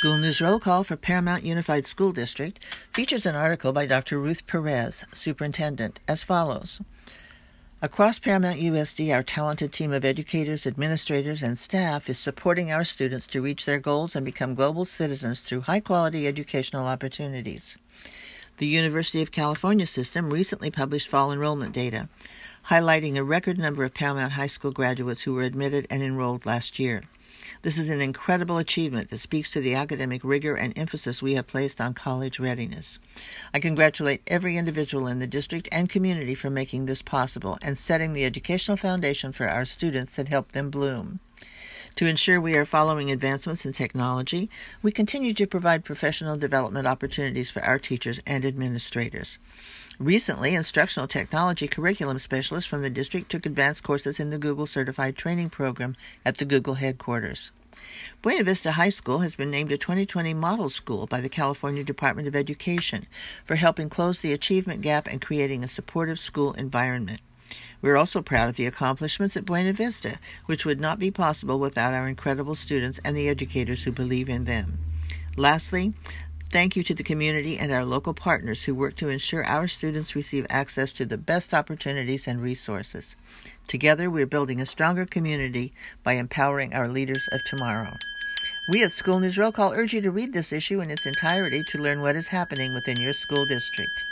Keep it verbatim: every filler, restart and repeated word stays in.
School News Roll Call for Paramount Unified School District features an article by Doctor Ruth Perez, Superintendent, as follows. Across Paramount U S D, our talented team of educators, administrators, and staff is supporting our students to reach their goals and become global citizens through high-quality educational opportunities. The University of California system recently published fall enrollment data, highlighting a record number of Paramount High School graduates who were admitted and enrolled last year. This is an incredible achievement that speaks to the academic rigor and emphasis we have placed on college readiness. I congratulate every individual in the district and community for making this possible and setting the educational foundation for our students that help them bloom. To ensure we are following advancements in technology, we continue to provide professional development opportunities for our teachers and administrators. Recently, instructional technology curriculum specialists from the district took advanced courses in the Google Certified Training Program at the Google headquarters. Buena Vista High School has been named a twenty twenty Model School by the California Department of Education for helping close the achievement gap and creating a supportive school environment. We're also proud of the accomplishments at Buena Vista, which would not be possible without our incredible students and the educators who believe in them. Lastly, thank you to the community and our local partners who work to ensure our students receive access to the best opportunities and resources. Together, we're building a stronger community by empowering our leaders of tomorrow. We at School News Roll Call urge you to read this issue in its entirety to learn what is happening within your school district.